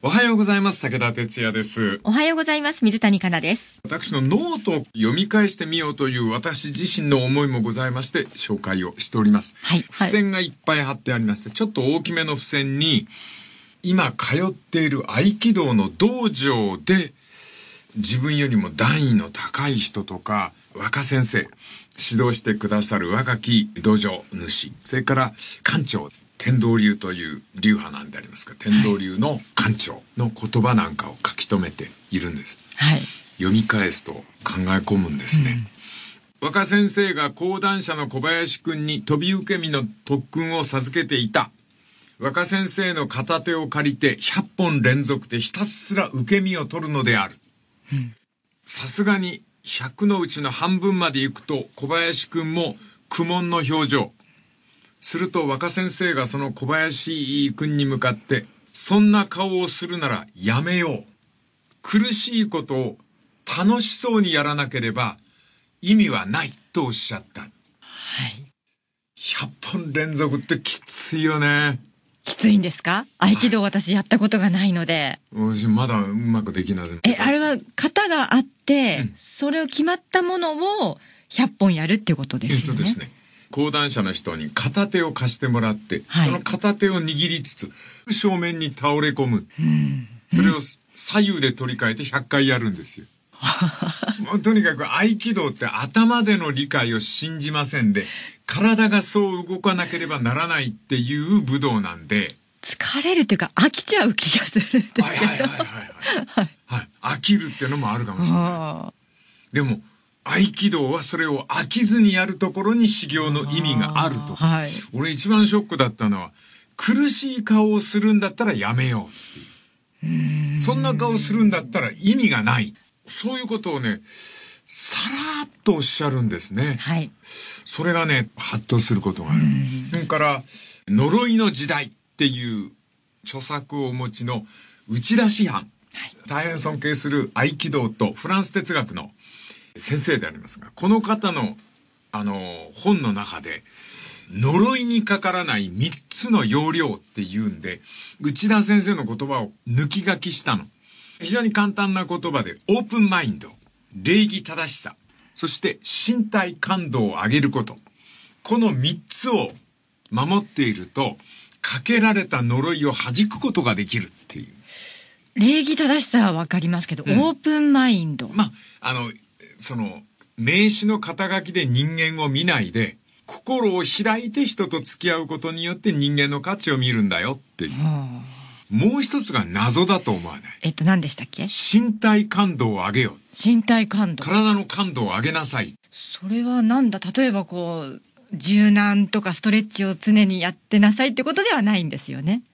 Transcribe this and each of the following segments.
おはようございます。武田哲也です。 おはようございます。水谷香奈です。 私のノートを読み返してみようという私自身の思いもございまして紹介をしております。 はい。 付箋がいっぱい貼ってありまして、ちょっと大きめの付箋に今通っている合気道の道場で自分よりも段位の高い人とか若先生、指導してくださる若き道場主、それから館長、天道流という流派なんでありますが、天道流の館長の言葉なんかを書き留めているんです。 はい。 読み返すと考え込むんですね。若先生が講談社の小林くんに飛び受け身の特訓を授けていた。若先生の片手を借りて100本連続でひたすら受け身を取るのである。さすがに100のうちの半分まで行くと小林くんも苦悶の表情。すると若先生がその小林くんに向かって、そんな顔をするならやめよう。苦しいことを楽しそうにやらなければ意味はないとおっしゃった。 はい。 100本連続ってきついよね。 きついんですか？合気道私やったことがないので。 私まだうまくできない。 あれは型があって、それを決まったものを100本やるっていうことですよね。 ですね。講談社の人に片手を貸してもらって、その片手を握りつつ正面に倒れ込む。それを左右で取り替えて100回やるんですよ。もうとにかく合気道って頭での理解を信じませんで、体がそう動かなければならないっていう武道なんで、 疲れるっていうか飽きちゃう気がするんですけど。 飽きるっていうのもあるかもしれない。でも合気道はそれを飽きずにやるところに修行の意味があると。俺一番ショックだったのは、苦しい顔をするんだったらやめようっていう。そんな顔するんだったら意味がない。そういうことをね、さらっとおっしゃるんですね。 はい。 それがね、ハッとすることがある。それから、呪いの時代っていう著作をお持ちの内田師範。大変尊敬する合気道とフランス哲学の先生でありますが、この方の本の中で呪いにかからない3つの要領っていうんで、内田先生の言葉を抜き書きしたの。非常に簡単な言葉で、オープンマインド、礼儀正しさ、そして身体感度を上げること。この3つを守っていると、かけられた呪いを弾くことができるっていう。 礼儀正しさはわかりますけど、オープンマインド。 名詞の肩書きで人間を見ないで、心を開いて人と付き合うことによって人間の価値を見るんだよっていう。もう一つが謎だと思わない。 何でしたっけ？ 身体感度を上げよう。 身体感度。 体の感度を上げなさい。 それはなんだ？例えば柔軟とかストレッチを常にやってなさいってことではないんですよね。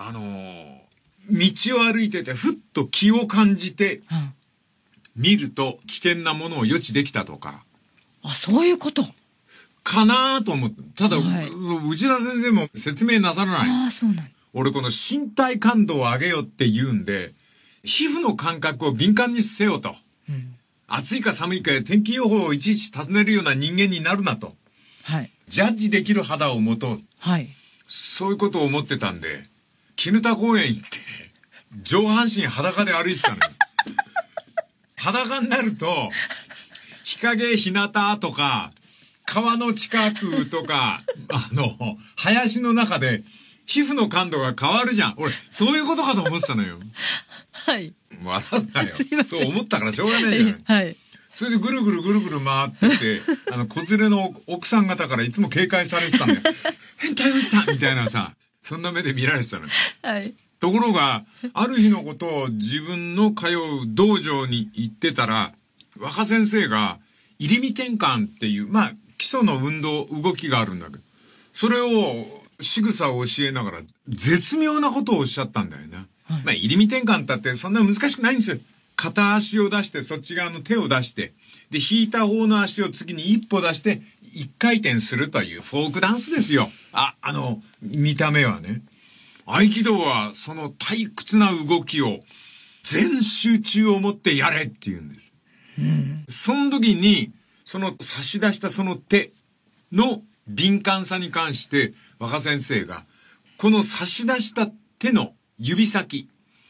道を歩いててふっと気を感じて、見ると危険なものを予知できたとか。 そういうことかなと思って。ただ、内田先生も説明なさらない。 そうなんだ。 俺この身体感度を上げよって言うんで、皮膚の感覚を敏感にせよと。暑いか寒いか天気予報をいちいち尋ねるような人間になるなと。ジャッジできる肌を持とう。そういうことを思ってたんで、絹田公園行って、上半身裸で歩いてたの。裸になると、日陰、日向とか、川の近くとか、林の中で、皮膚の感度が変わるじゃん。俺、そういうことかと思ってたのよ。笑うんだよ。そう思ったからしょうがないじゃん。それでぐるぐる回ってて、子連れの奥さん方からいつも警戒されてたんだよ。変態おじさんみたいなさ、そんな目で見られてたのよ。ところが、ある日のことを自分の通う道場に行ってたら、若先生が、入身転換っていう、基礎の動きがあるんだけど、それを、仕草を教えながら、絶妙なことをおっしゃったんだよね。入身転換だってそんな難しくないんですよ。片足を出して、そっち側の手を出して、で、引いた方の足を次に一歩出して、一回転するというフォークダンスですよ。見た目はね。合気道はその退屈な動きを全集中を持ってやれって言うんです。その時に、その差し出したその手の敏感さに関して若先生が、この差し出した手の指先、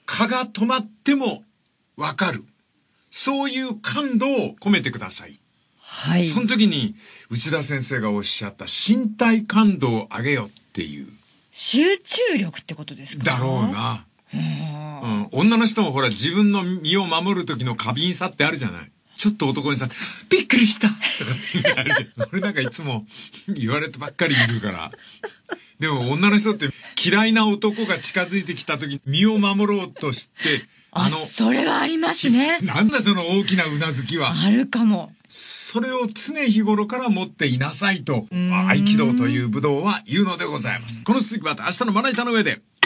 蚊が止まってもわかる。そういう感度を込めてください。 はい。 その時に内田先生がおっしゃった身体感度を上げよっていう。 集中力ってことですか？ だろうな。女の人もほら自分の身を守る時の過敏さってあるじゃない。ちょっと男にさ、びっくりしたとかってあるじゃん。俺なんかいつも言われてばっかりいるから。でも女の人って嫌いな男が近づいてきた時に身を守ろうとして、 それはありますね。 なんだその大きなうなずきは。 あるかも。 それを常日頃から持っていなさいと、合気道という武道は言うのでございます。この続きは明日のまな板の上で。